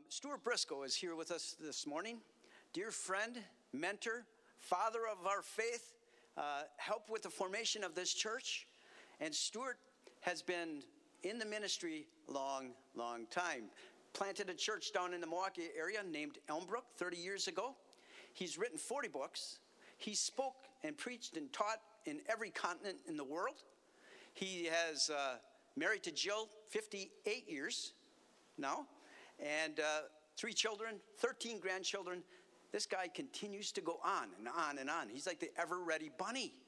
Stuart Briscoe is here with us this morning. Dear friend, mentor, father of our faith, helped with the formation of this church. And Stuart has been in the ministry a long, long time. Planted a church down in the Milwaukee area named Elmbrook 30 years ago. He's written 40 books. He spoke and preached and taught in every continent in the world. He has married to Jill 58 years now, and 3 children, 13 grandchildren. This guy continues to go on and on and on. He's like the ever-ready bunny.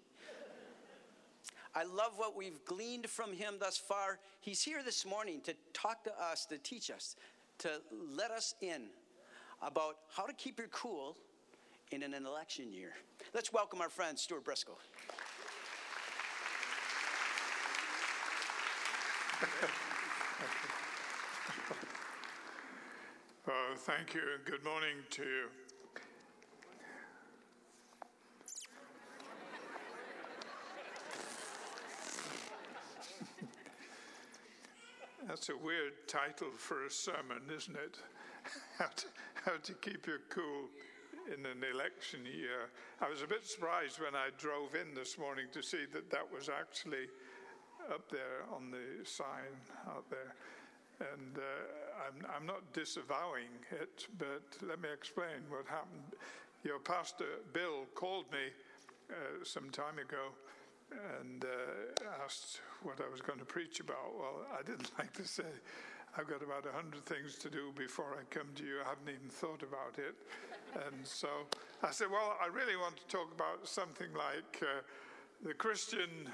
I love what we've gleaned from him thus far. He's here this morning to talk to us, to teach us, to let us in about how to keep your cool in an election year. Let's welcome our friend, Stuart Briscoe. Well, thank you, and good morning to you. That's a weird title for a sermon, isn't it? How to keep your cool in an election year. I was a bit surprised when I drove in this morning to see that was actually up there on the sign out there. And I'm not disavowing it, but let me explain what happened. Your pastor, Bill, called me some time ago and asked what I was going to preach about. Well, I didn't like to say, I've got about 100 things to do before I come to you. I haven't even thought about it. And so I said, well, I really want to talk about something like the Christian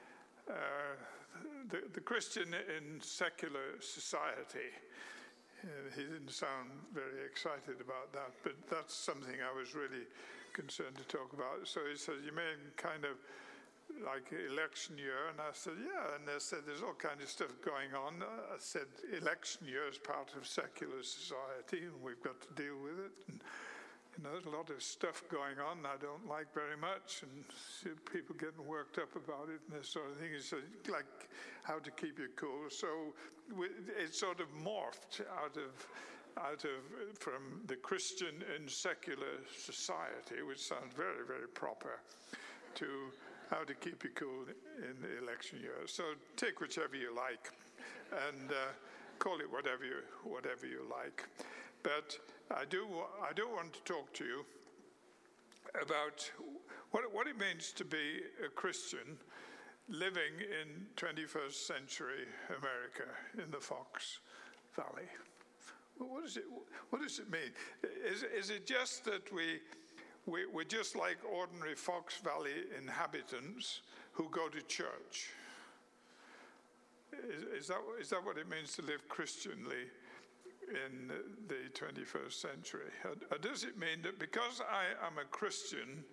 the Christian in secular society. He didn't sound very excited about that, but that's something I was really concerned to talk about. So he said, you mean kind of like election year? And I said, yeah. And they said, there's all kinds of stuff going on. I said, election year is part of secular society, and we've got to deal with it. And, there's a lot of stuff going on I don't like very much, and see people getting worked up about it and this sort of thing. It's like how to keep you cool. So it sort of morphed out of from the Christian in secular society, which sounds very, very proper, to how to keep you cool in the election year. So take whichever you like, and call it whatever you like. But I do want to talk to you about what it means to be a Christian living in 21st century America in the Fox Valley. What does it mean? Is it just that we're just like ordinary Fox Valley inhabitants who go to church? Is that what it means to live Christianly in the 21st century? Or does it mean that because I am a Christian,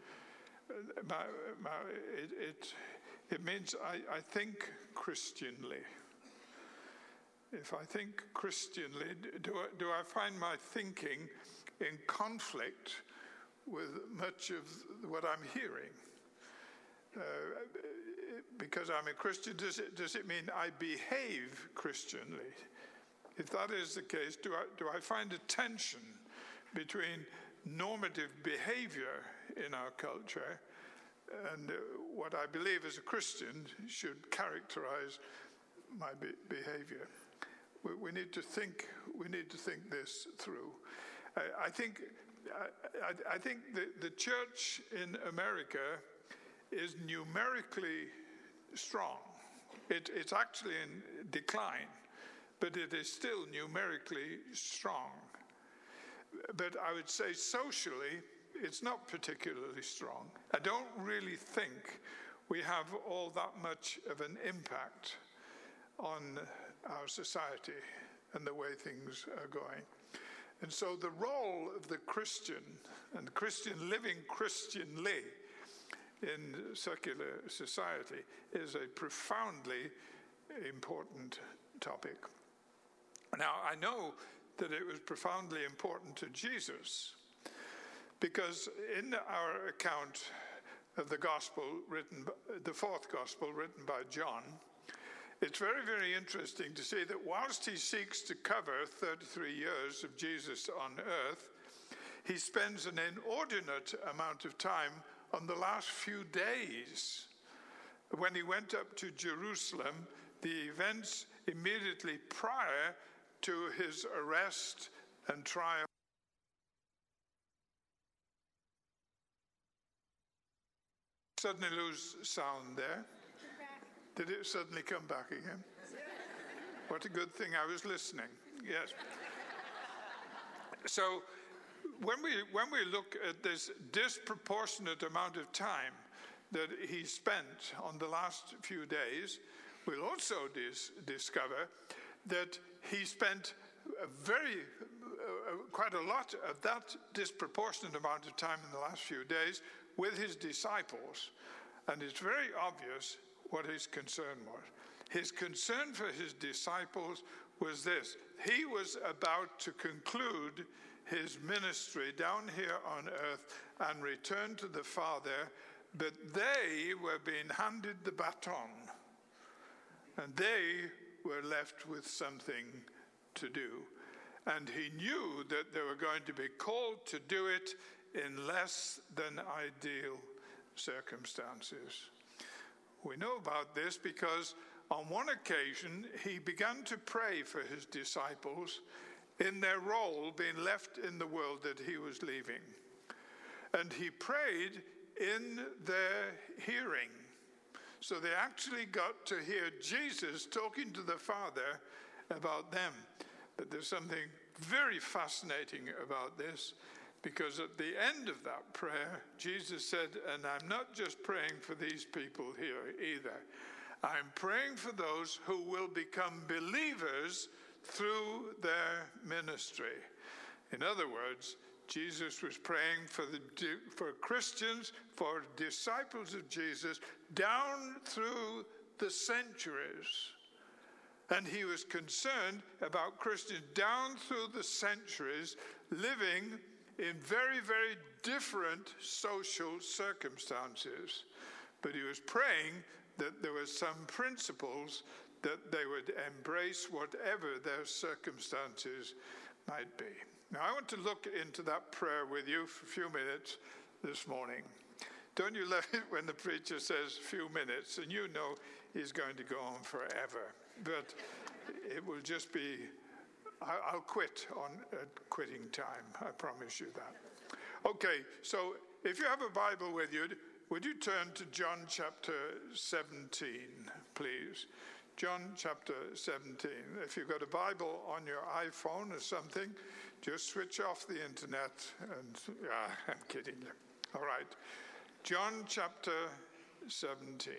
it means I think Christianly? If I think Christianly, do I find my thinking in conflict with much of what I'm hearing? Because I'm a Christian, does it mean I behave Christianly? If that is the case, do I find a tension between normative behavior in our culture and what I believe as a Christian should characterize my behavior? We need to think this through. I think the church in America is numerically strong. It's actually in decline, but it is still numerically strong. But I would say socially, it's not particularly strong. I don't really think we have all that much of an impact on our society and the way things are going. And so the role of the Christian and Christian living Christianly in secular society is a profoundly important topic. Now, I know that it was profoundly important to Jesus because in our account of the gospel the fourth gospel written by John, it's very, very interesting to see that whilst he seeks to cover 33 years of Jesus on earth, he spends an inordinate amount of time on the last few days. When he went up to Jerusalem, the events immediately prior to his arrest and trial. Suddenly lose sound there. Did it suddenly come back again? What a good thing I was listening. Yes. So when we look at this disproportionate amount of time that he spent on the last few days, we'll also discover that he spent quite a lot of that disproportionate amount of time in the last few days with his disciples. And it's very obvious what his concern was. His concern for his disciples was this: he was about to conclude his ministry down here on earth and return to the Father, but they were being handed the baton, and they were left with something to do. And he knew that they were going to be called to do it in less than ideal circumstances. We know about this because on one occasion he began to pray for his disciples in their role being left in the world that he was leaving. And he prayed in their hearing. So they actually got to hear Jesus talking to the Father about them. But there's something very fascinating about this, because at the end of that prayer, Jesus said, and I'm not just praying for these people here either. I'm praying for those who will become believers through their ministry. In other words, Jesus was praying for Christians, for disciples of Jesus, down through the centuries. And he was concerned about Christians down through the centuries living in very, very different social circumstances. But he was praying that there were some principles that they would embrace whatever their circumstances might be. Now, I want to look into that prayer with you for a few minutes this morning. Don't you love it when the preacher says few minutes, and you know he's going to go on forever. But it will just be, I'll quit on quitting time. I promise you that. Okay, so if you have a Bible with you, would you turn to John chapter 17, please? John chapter 17. If you've got a Bible on your iPhone or something, just switch off the internet and, I'm kidding you. All right. John chapter 17.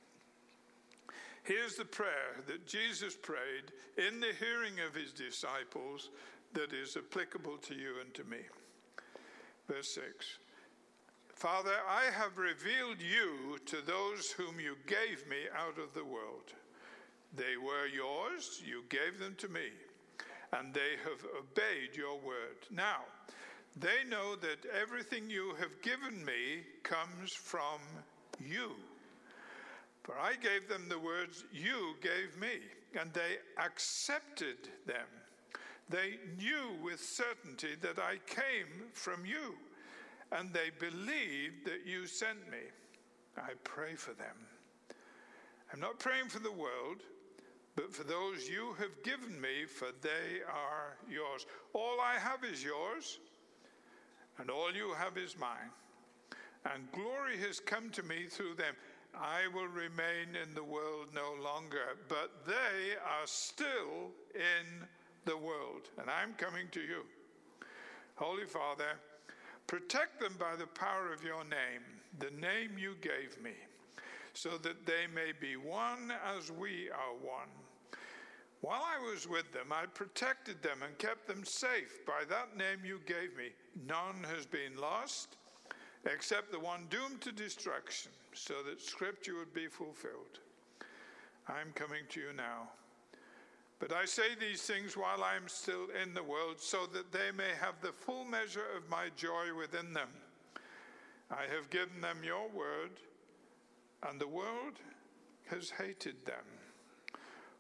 Here's the prayer that Jesus prayed in the hearing of his disciples that is applicable to you and to me. Verse 6. Father, I have revealed you to those whom you gave me out of the world. They were yours, you gave them to me, and they have obeyed your word. Now, they know that everything you have given me comes from you. For I gave them the words you gave me, and they accepted them. They knew with certainty that I came from you, and they believed that you sent me. I pray for them. I'm not praying for the world, but for those you have given me, for they are yours. All I have is yours, and all you have is mine. And glory has come to me through them. I will remain in the world no longer, but they are still in the world, and I'm coming to you. Holy Father, protect them by the power of your name, the name you gave me, so that they may be one as we are one. While I was with them, I protected them and kept them safe by that name you gave me. None has been lost, except the one doomed to destruction, so that Scripture would be fulfilled. I'm coming to you now. But I say these things while I am still in the world, so that they may have the full measure of my joy within them. I have given them your word, and the world has hated them,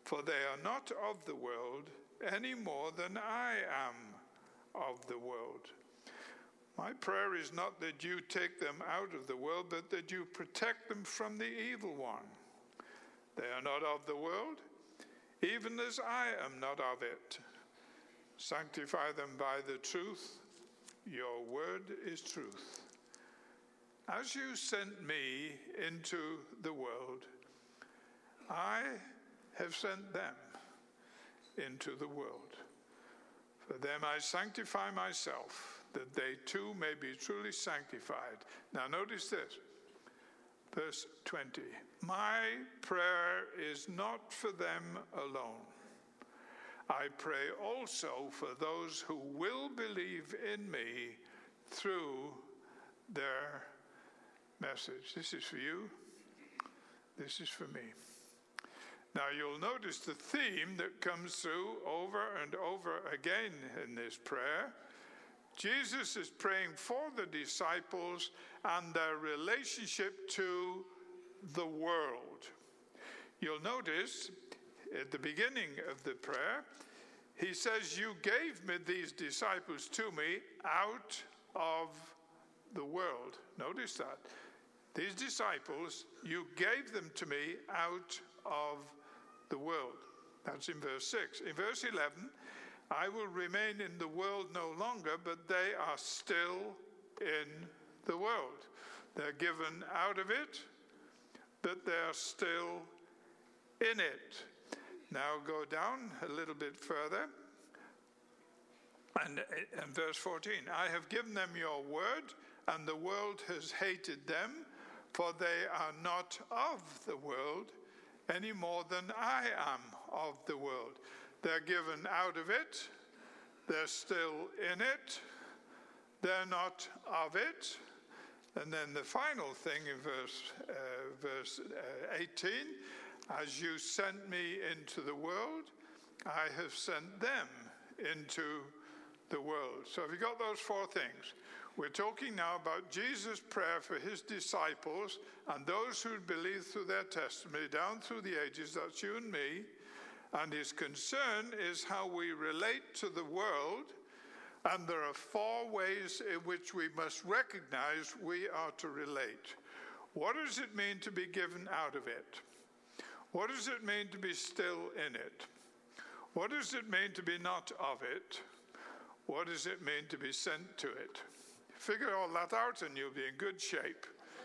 for they are not of the world any more than I am of the world. My prayer is not that you take them out of the world, but that you protect them from the evil one. They are not of the world, even as I am not of it. Sanctify them by the truth. Your word is truth. As you sent me into the world, I have sent them into the world. For them I sanctify myself, that they too may be truly sanctified. Now notice this, verse 20. My prayer is not for them alone. I pray also for those who will believe in me through their message. This is for you. This is for me. Now you'll notice the theme that comes through over and over again in this prayer. Jesus is praying for the disciples and their relationship to the world. You'll notice at the beginning of the prayer, he says, you gave me these disciples to me out of the world. Notice that. These disciples, you gave them to me out of the world. That's in verse 6. In verse 11, I will remain in the world no longer, but they are still in the world. They're given out of it, but they're still in it. Now go down a little bit further. And verse 14, I have given them your word, and the world has hated them, for they are not of the world any more than I am of the world. They're given out of it. They're still in it. They're not of it. And then the final thing in verse 18, as you sent me into the world, I have sent them into the world. So have you got those four things? We're talking now about Jesus' prayer for his disciples and those who believe through their testimony down through the ages. That's you and me. And his concern is how we relate to the world. And there are four ways in which we must recognize we are to relate. What does it mean to be given out of it? What does it mean to be still in it? What does it mean to be not of it? What does it mean to be sent to it? Figure all that out and you'll be in good shape.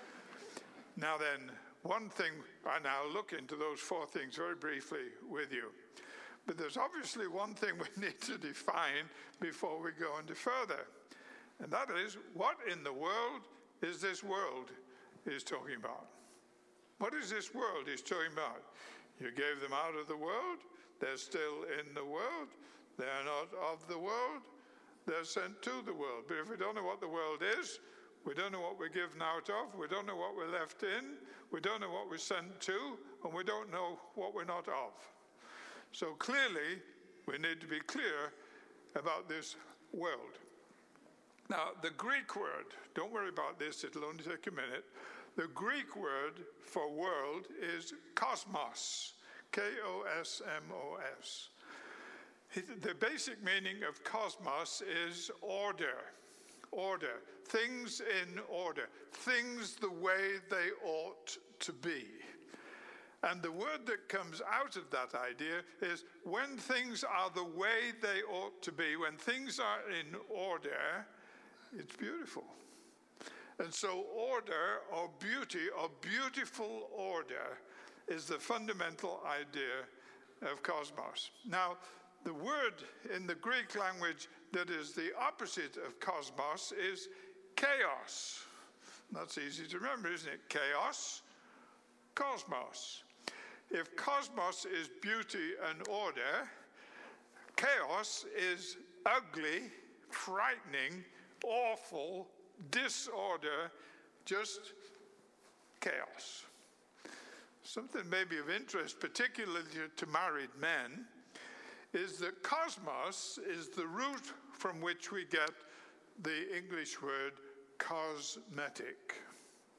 Now then, one thing, I now look into those four things very briefly with you. But there's obviously one thing we need to define before we go any further. And that is, what in the world is this world he's talking about? What is this world he's talking about? You gave them out of the world. They're still in the world. They're not of the world. They're sent to the world. But if we don't know what the world is, we don't know what we're given out of, we don't know what we're left in, we don't know what we're sent to, and we don't know what we're not of. So clearly, we need to be clear about this world. Now, the Greek word, don't worry about this, it'll only take a minute. The Greek word for world is kosmos, K-O-S-M-O-S. The basic meaning of cosmos is order. Order. Things in order. Things the way they ought to be. And the word that comes out of that idea is when things are the way they ought to be, when things are in order, it's beautiful. And so order or beauty or beautiful order is the fundamental idea of cosmos. Now, the word in the Greek language that is the opposite of cosmos is chaos. That's easy to remember, isn't it? Chaos, cosmos. If cosmos is beauty and order, chaos is ugly, frightening, awful, disorder, just chaos. Something maybe of interest, particularly to married men, is that cosmos is the root from which we get the English word cosmetic.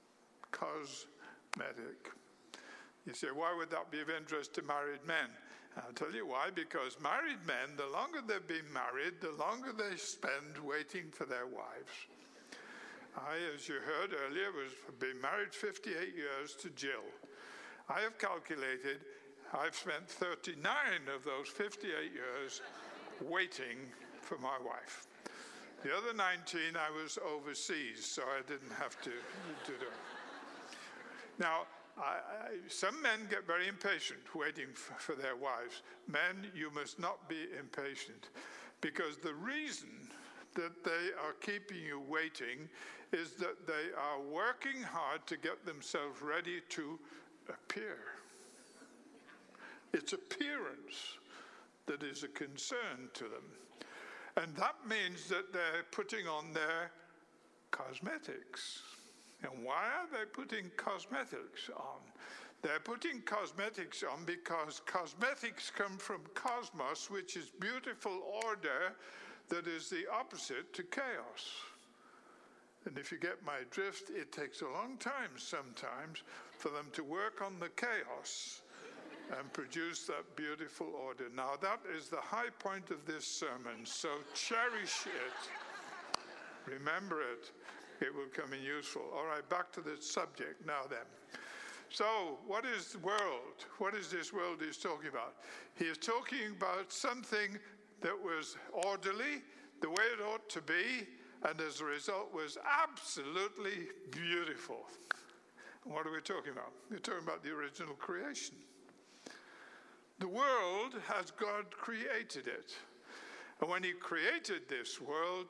Cosmetic. You say, why would that be of interest to married men? I'll tell you why. Because married men, the longer they've been married, the longer they spend waiting for their wives. I, as you heard earlier, have been married 58 years to Jill. I have calculated I've spent 39 of those 58 years waiting for my wife. The other 19 I was overseas, so I didn't have to do it. Now, some men get very impatient waiting for their wives. Men, you must not be impatient, because the reason that they are keeping you waiting is that they are working hard to get themselves ready to appear. It's appearance that is a concern to them. And that means that they're putting on their cosmetics. And why are they putting cosmetics on? They're putting cosmetics on because cosmetics come from cosmos, which is beautiful order that is the opposite to chaos. And if you get my drift, it takes a long time sometimes for them to work on the chaos and produce that beautiful order. Now, that is the high point of this sermon, so cherish it. Remember it. It will come in useful. All right, back to the subject now then. So, what is the world? What is this world he's talking about? He is talking about something that was orderly, the way it ought to be, and as a result was absolutely beautiful. What are we talking about? We're talking about the original creation. The world, as God created it. And when he created this world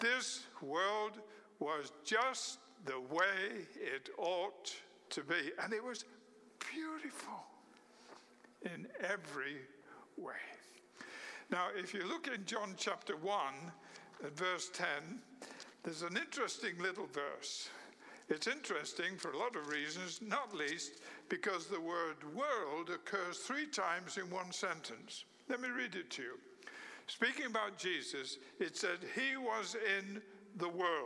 was just the way it ought to be. And it was beautiful in every way. Now, if you look in John chapter 1, at verse 10, there's an interesting little verse. It's interesting for a lot of reasons, not least because the word world occurs 3 times in one sentence. Let me read it to you. Speaking about Jesus, it said, he was in the world.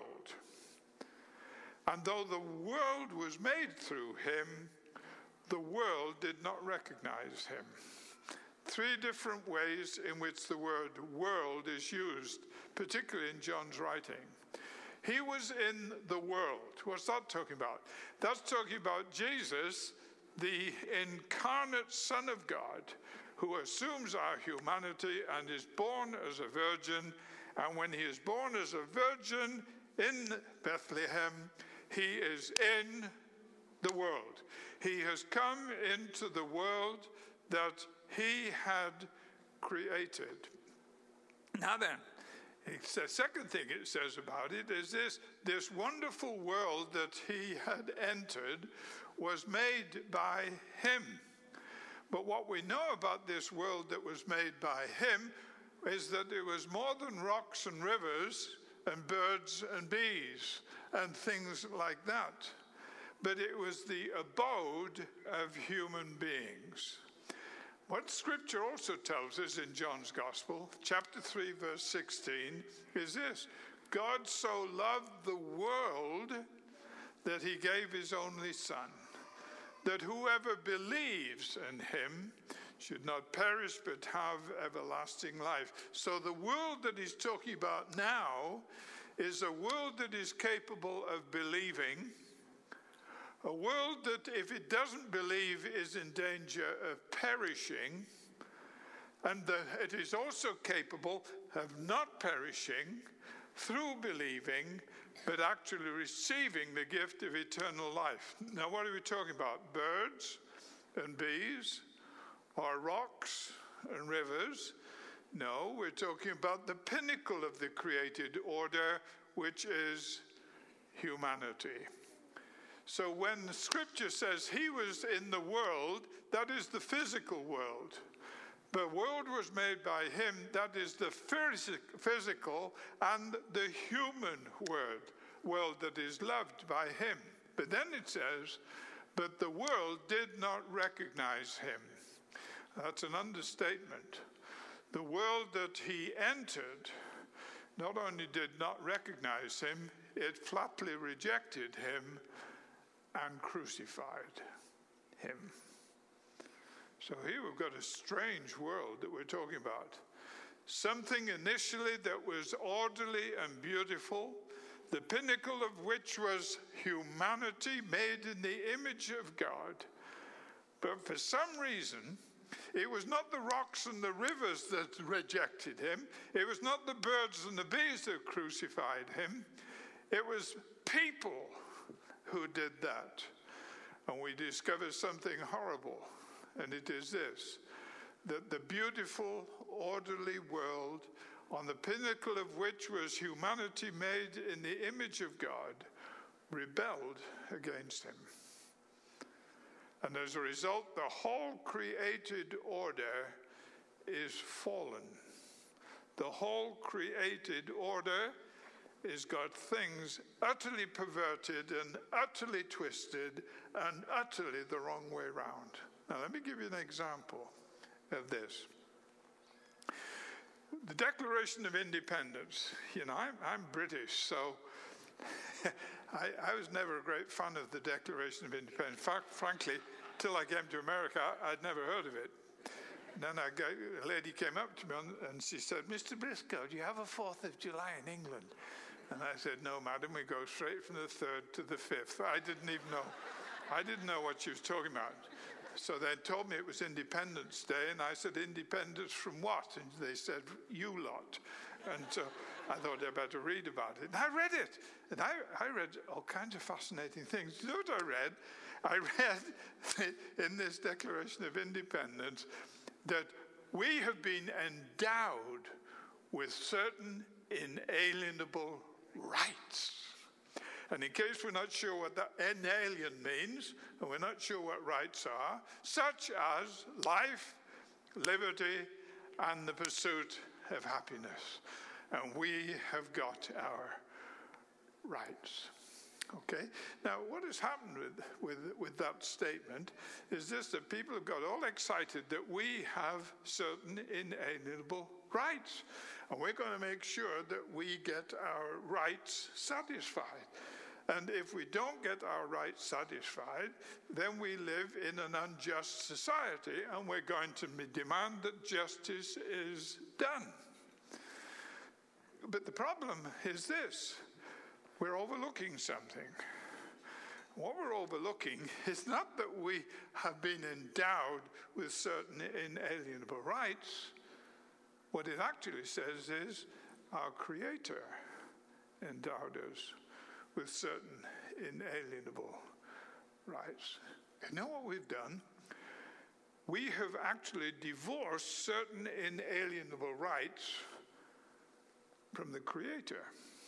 And though the world was made through him, the world did not recognize him. 3 different ways in which the word world is used, particularly in John's writing. He was in the world. What's that talking about? That's talking about Jesus, the incarnate Son of God, who assumes our humanity and is born as a virgin. And when he is born as a virgin in Bethlehem, he is in the world. He has come into the world that he had created. Now then, the second thing it says about it is this wonderful world that he had entered was made by him. But what we know about this world that was made by him is that it was more than rocks and rivers and birds and bees and things like that. But it was the abode of human beings. What Scripture also tells us in John's Gospel, chapter 3, verse 16, is this: God so loved the world that he gave his only Son, that whoever believes in him should not perish but have everlasting life. So the world that he's talking about now is a world that is capable of believing, a world that, if it doesn't believe, is in danger of perishing, and that it is also capable of not perishing through believing, but actually receiving the gift of eternal life. Now, what are we talking about? Birds and bees, or rocks and rivers? No, we're talking about the pinnacle of the created order, which is humanity. So when Scripture says he was in the world, that is the physical world. The world was made by him, that is the physical and the human world that is loved by him. But then it says, but the world did not recognize him. That's an understatement. The world that he entered not only did not recognize him, it flatly rejected him and crucified him. So here we've got a strange world that we're talking about. Something initially that was orderly and beautiful, the pinnacle of which was humanity made in the image of God. But for some reason, it was not the rocks and the rivers that rejected him. It was not the birds and the bees that crucified him. It was people who did that. And we discover something horrible, and it is this, that the beautiful, orderly world, on the pinnacle of which was humanity made in the image of God, rebelled against him. And as a result, the whole created order is fallen. The whole created order has got things utterly perverted and utterly twisted and utterly the wrong way around. Now, let me give you an example of this. The Declaration of Independence. You know, I'm British, so I was never a great fan of the Declaration of Independence. Frankly, till I came to America, I'd never heard of it. And then a lady came up to me and she said, "Mr. Briscoe, do you have a 4th of July in England?" And I said, "No, madam, we go straight from the 3rd to the 5th. I didn't even know. I didn't know what she was talking about. So they told me it was Independence Day, and I said, "Independence from what?" And they said, "You lot." And so I thought I'd better read about it. And I read it. And I read all kinds of fascinating things. You know what I read? I read in this Declaration of Independence that we have been endowed with certain inalienable rights. And in case we're not sure what that inalien means, and we're not sure what rights are, such as life, liberty, and the pursuit of happiness. And we have got our rights. Okay? Now, what has happened with that statement is this, that people have got all excited that we have certain inalienable rights. And we're going to make sure that we get our rights satisfied. And if we don't get our rights satisfied, then we live in an unjust society, and we're going to demand that justice is done. But the problem is this. We're overlooking something. What we're overlooking is not that we have been endowed with certain inalienable rights. What it actually says is our Creator endowed us with certain inalienable rights. You know what we've done? We have actually divorced certain inalienable rights from the Creator.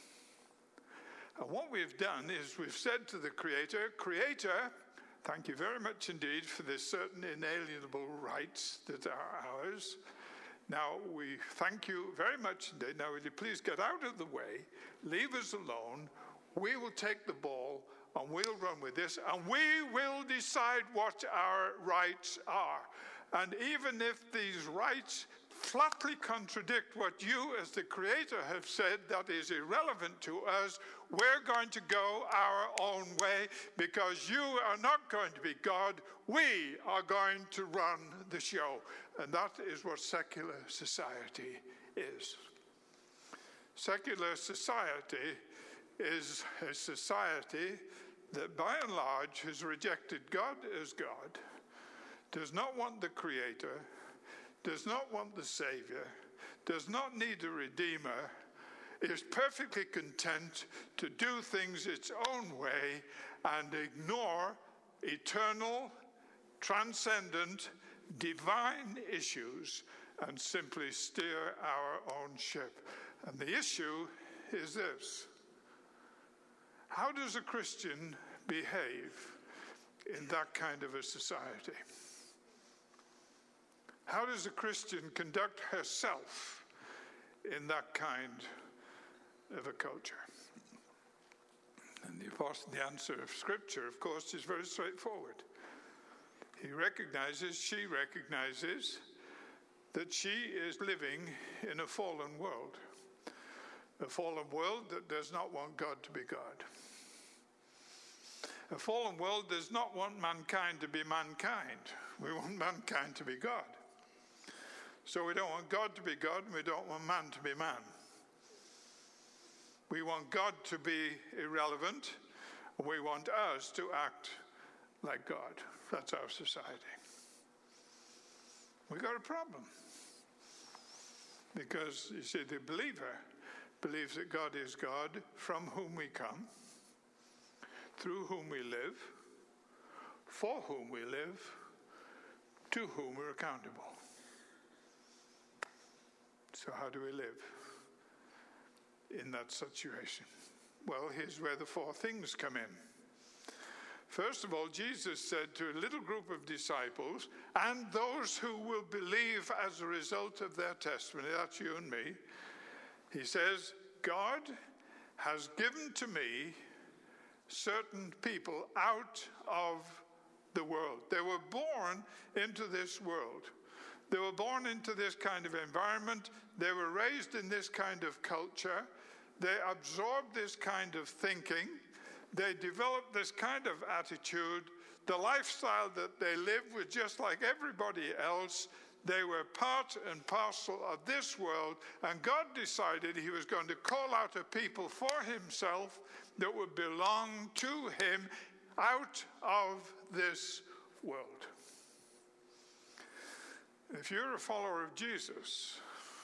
And what we've done is we've said to the Creator, "Creator, thank you very much indeed for the certain inalienable rights that are ours. Now, we thank you very much indeed. Now, will you please get out of the way, leave us alone. We will take the ball and we'll run with this, and we will decide what our rights are. And even if these rights flatly contradict what you as the Creator have said that is irrelevant to us, we're going to go our own way, because you are not going to be God. We are going to run the show." And that is what secular society is. Secular society is a society that by and large has rejected God as God, does not want the Creator, does not want the Savior, does not need a Redeemer, is perfectly content to do things its own way and ignore eternal, transcendent, divine issues and simply steer our own ship. And the issue is this. How does a Christian behave in that kind of a society? How does a Christian conduct herself in that kind of a culture? And the answer of Scripture, of course, is very straightforward. She recognizes that she is living in a fallen world that does not want God to be God. A fallen world does not want mankind to be mankind. We want mankind to be God. So we don't want God to be God, and we don't want man to be man. We want God to be irrelevant. We want us to act like God. That's our society. We got a problem. Because, you see, the believer believes that God is God, from whom we come, through whom we live, for whom we live, to whom we're accountable. So how do we live in that situation? Well, here's where the four things come in. First of all, Jesus said to a little group of disciples, and those who will believe as a result of their testimony, that's you and me, he says, God has given to me certain people out of the world. They were born into this world. They were born into this kind of environment. They were raised in this kind of culture. They absorbed this kind of thinking. They developed this kind of attitude. The lifestyle that they lived was just like everybody else. They were part and parcel of this world, and God decided he was going to call out a people for himself that would belong to him out of this world. If you're a follower of Jesus,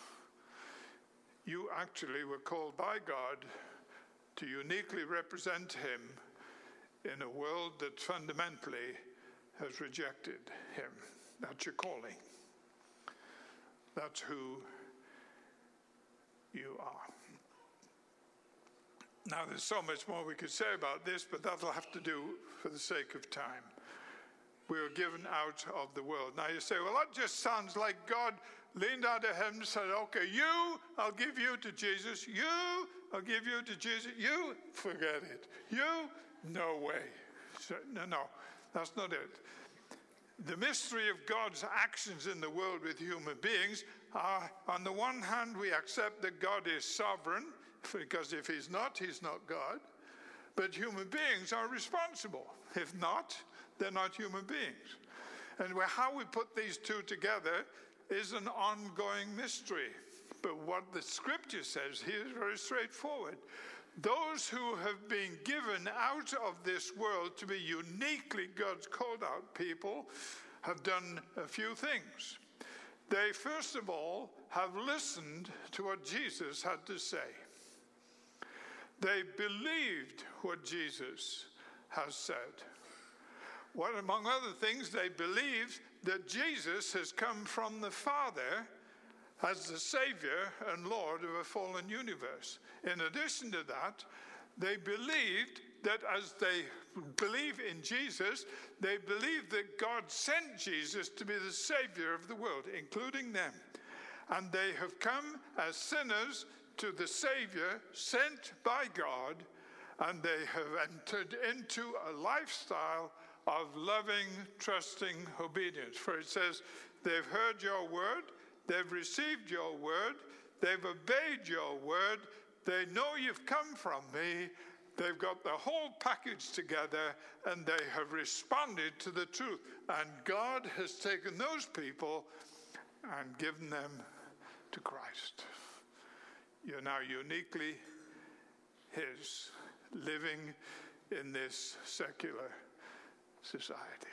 you actually were called by God to uniquely represent him in a world that fundamentally has rejected him. That's your calling. That's who you are. Now, there's so much more we could say about this, but that'll have to do for the sake of time. We are given out of the world. Now you say, well, that just sounds like God leaned out of heaven and said, okay, you, I'll give you to Jesus. You, I'll give you to Jesus. You, forget it. You, no way. So, no, that's not it. The mystery of God's actions in the world with human beings are, on the one hand, we accept that God is sovereign, because if he's not God. But human beings are responsible. If not, they're not human beings. And how we put these two together is an ongoing mystery. But what the scripture says here is very straightforward. Those who have been given out of this world to be uniquely God's called out people have done a few things. They, first of all, have listened to what Jesus had to say. They believed what Jesus has said. What, among other things, they believed that Jesus has come from the Father as the Savior and Lord of a fallen universe. In addition to that, they believed that as they believe in Jesus, they believe that God sent Jesus to be the Savior of the world, including them. And they have come as sinners to the Savior sent by God, and they have entered into a lifestyle of loving, trusting obedience. For it says, they've heard your word, they've received your word, they've obeyed your word, they know you've come from me, they've got the whole package together, and they have responded to the truth. And God has taken those people and given them to Christ. You're now uniquely his, living in this secular society.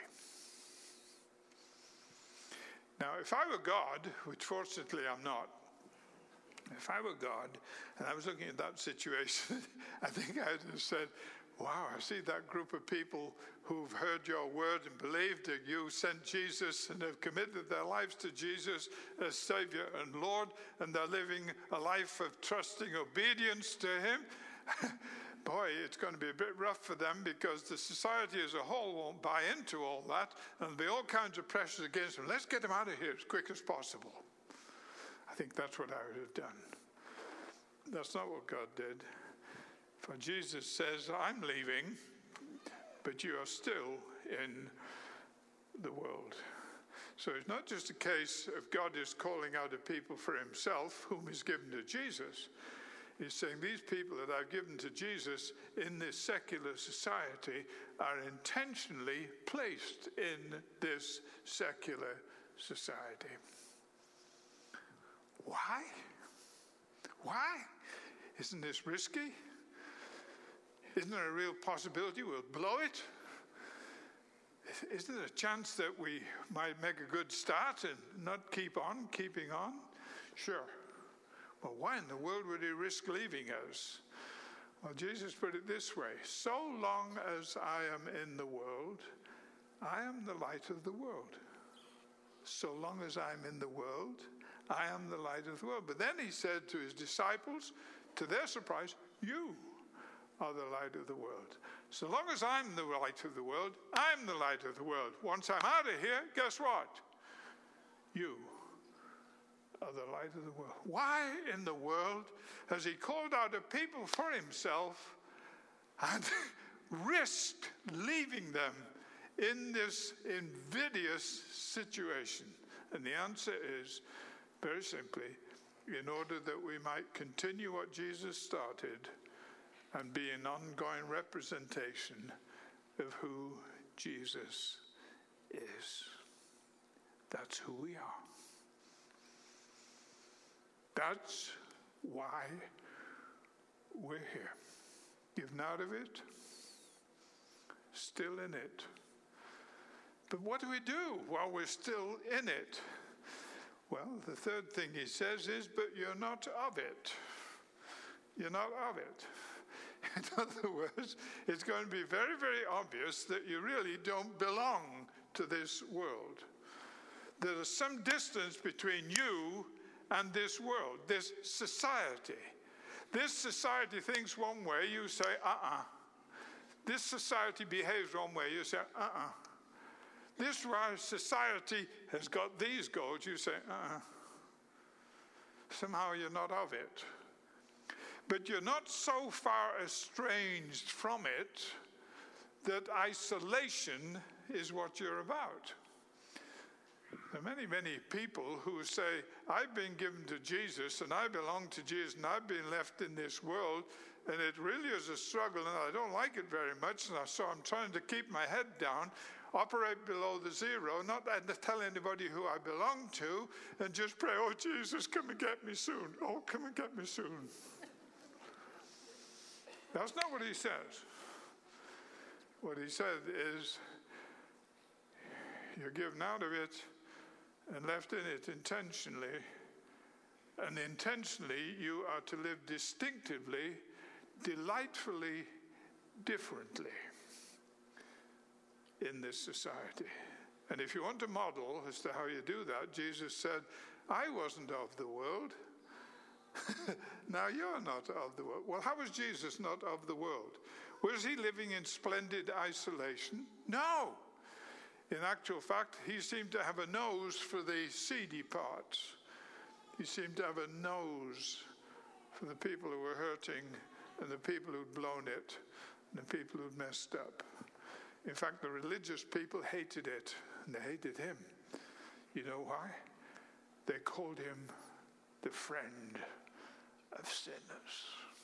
Now, if I were God, which fortunately I'm not, if I were God and I was looking at that situation, I think I'd have said, wow, I see that group of people who've heard your word and believed that you sent Jesus and have committed their lives to Jesus as Savior and Lord, and they're living a life of trusting obedience to him. Boy, it's going to be a bit rough for them, because the society as a whole won't buy into all that, and there'll be all kinds of pressures against them. Let's get them out of here as quick as possible. I think that's what I would have done. That's not what God did. For Jesus says, I'm leaving, but you are still in the world. So it's not just a case of God is calling out a people for himself, whom he's given to Jesus. He's saying these people that I've given to Jesus in this secular society are intentionally placed in this secular society. Why? Why? Isn't this risky? Isn't there a real possibility we'll blow it? Isn't there a chance that we might make a good start and not keep on keeping on? Sure. Well, why in the world would he risk leaving us? Well, Jesus put it this way: so long as I am in the world, I am the light of the world. So long as I'm in the world, I am the light of the world. But then he said to his disciples, to their surprise, you are the light of the world. So long as I'm the light of the world, I'm the light of the world. Once I'm out of here, guess what? You are the light of the world. Why in the world has he called out a people for himself and risked leaving them in this invidious situation? And the answer is very simply, in order that we might continue what Jesus started and be an ongoing representation of who Jesus is. That's who we are. That's why we're here. Given out of it, still in it. But what do we do while we're still in it? Well, the third thing he says is, but you're not of it. You're not of it. In other words, it's going to be very, very obvious that you really don't belong to this world. There is some distance between you and this world, this society. This society thinks one way, you say, This society behaves one way, you say, This society has got these goals, you say, Somehow you're not of it. But you're not so far estranged from it that isolation is what you're about. There are many, many people who say, I've been given to Jesus and I belong to Jesus and I've been left in this world and it really is a struggle and I don't like it very much, and so I'm trying to keep my head down, operate below the zero, not tell anybody who I belong to, and just pray, oh Jesus, come and get me soon. Oh, come and get me soon. That's not what he says. What he said is, you're given out of it and left in it intentionally, and intentionally you are to live distinctively, delightfully, differently in this society. And if you want to model as to how you do that, Jesus said, I wasn't of the world. Now you're not of the world. Well, how was Jesus not of the world? Was he living in splendid isolation? No. In actual fact, he seemed to have a nose for the seedy parts. He seemed to have a nose for the people who were hurting and the people who'd blown it and the people who'd messed up. In fact, the religious people hated it, and they hated him. You know why? They called him the friend of sinners.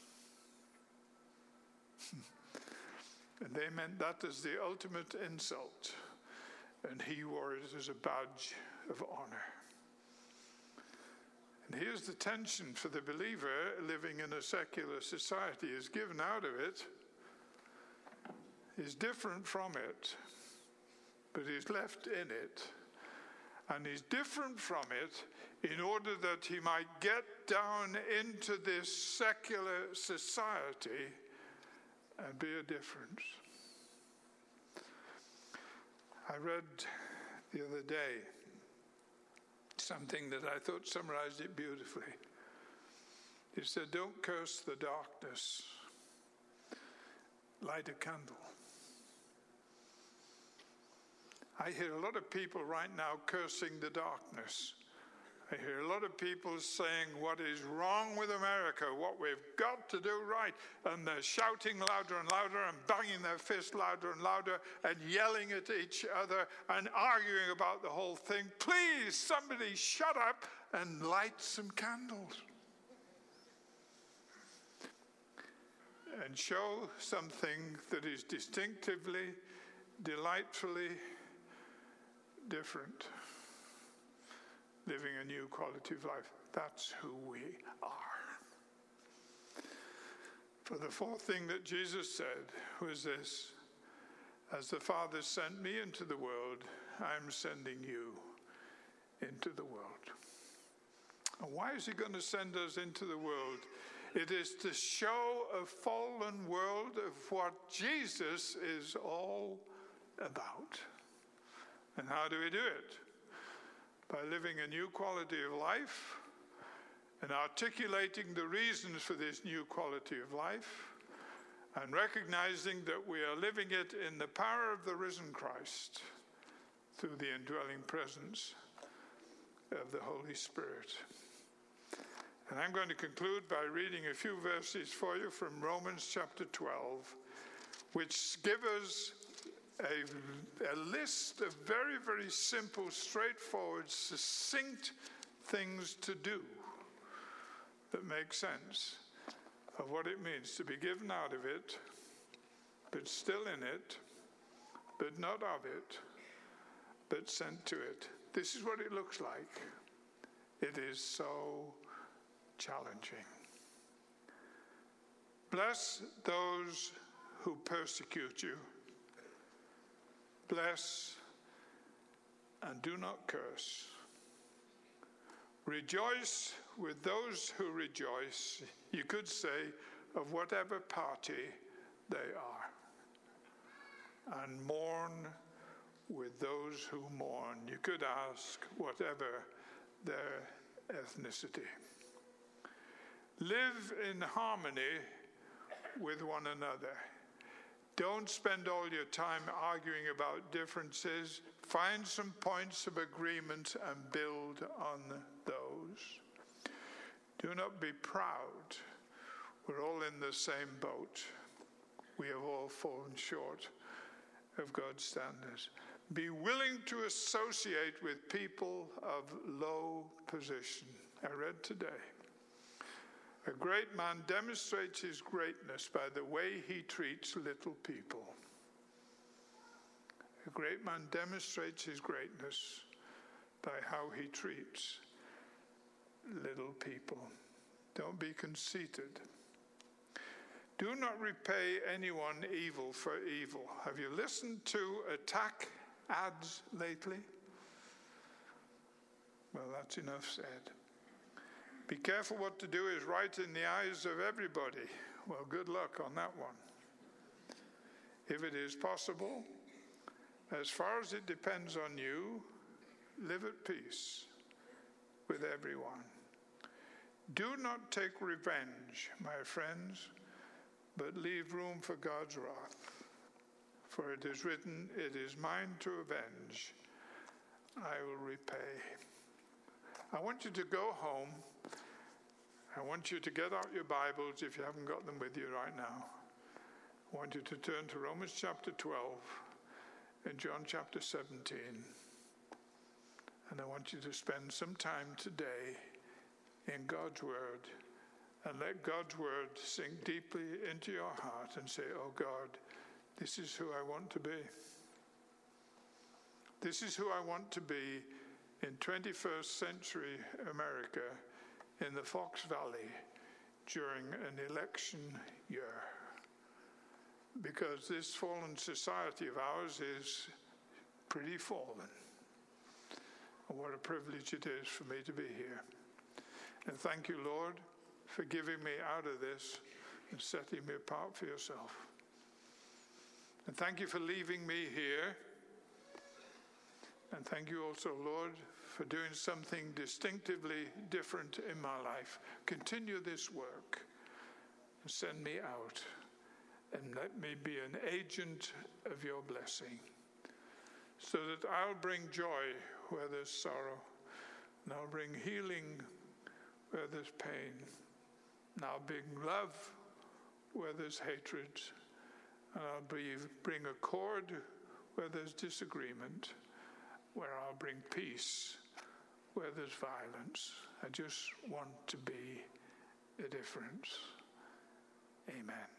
And they meant that as the ultimate insult, and he wore it as a badge of honor. And here's the tension for the believer living in a secular society: is given out of it, is different from it, but he's left in it. And he's different from it in order that he might get down into this secular society and be a difference. I read the other day something that I thought summarized it beautifully. It said, don't curse the darkness, light a candle. I hear a lot of people right now cursing the darkness. I hear a lot of people saying what is wrong with America, what we've got to do right. And they're shouting louder and louder and banging their fist louder and louder and yelling at each other and arguing about the whole thing. Please, somebody shut up and light some candles. and show something that is distinctively, delightfully different. Living a new quality of life. That's who we are. For the fourth thing that Jesus said was this: as the Father sent me into the world, I'm sending you into the world. And why is he going to send us into the world? It is to show a fallen world of what Jesus is all about. And how do we do it? By living a new quality of life and articulating the reasons for this new quality of life and recognizing that we are living it in the power of the risen Christ through the indwelling presence of the Holy Spirit. And I'm going to conclude by reading a few verses for you from Romans chapter 12, which give us a list of very, very simple, straightforward, succinct things to do that make sense of what it means to be given out of it, but still in it, but not of it, but sent to it. This is what it looks like. It is so challenging. Bless those who persecute you. Bless and do not curse. Rejoice with those who rejoice. You could say of whatever party they are. And mourn with those who mourn. You could ask whatever their ethnicity. Live in harmony with one another. Don't spend all your time arguing about differences. Find some points of agreement and build on those. Do not be proud. We're all in the same boat. We have all fallen short of God's standards. Be willing to associate with people of low position. I read today. A great man demonstrates his greatness by the way he treats little people. A great man demonstrates his greatness by how he treats little people. Don't be conceited. Do not repay anyone evil for evil. Have you listened to attack ads lately? Well, that's enough said. Be careful what to do is right in the eyes of everybody. Well, good luck on that one. If it is possible, as far as it depends on you, live at peace with everyone. Do not take revenge, my friends, but leave room for God's wrath. For it is written, it is mine to avenge. I will repay. I want you to go home. I want you to get out your Bibles if you haven't got them with you right now. I want you to turn to Romans chapter 12 and John chapter 17. And I want you to spend some time today in God's Word and let God's Word sink deeply into your heart and say, oh God, this is who I want to be. This is who I want to be in 21st century America, in the Fox Valley during an election year. Because this fallen society of ours is pretty fallen. And what a privilege it is for me to be here. And thank you, Lord, for giving me out of this and setting me apart for yourself. And thank you for leaving me here. And thank you also, Lord, for doing something distinctively different in my life. Continue this work and send me out and let me be an agent of your blessing so that I'll bring joy where there's sorrow, and I'll bring healing where there's pain, and I'll bring love where there's hatred, and I'll bring accord where there's disagreement, where I'll bring peace where there's violence. I just want to be a difference. Amen.